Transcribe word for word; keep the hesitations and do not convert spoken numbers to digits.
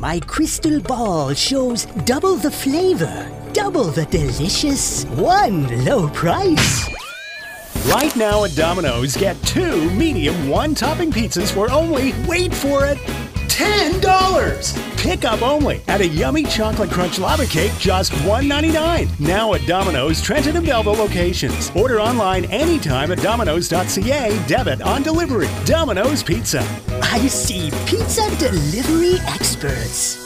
My crystal ball shows double the flavor, double the delicious, one low price. Right now at Domino's, get two medium one-topping pizzas for only, wait for it, ten dollars! Pick up only at a yummy chocolate crunch lava cake, just one ninety-nine. Now at Domino's, Trenton and Belleville locations. Order online anytime at Domino's dot C A, debit on delivery. Domino's Pizza. I see pizza delivery experts.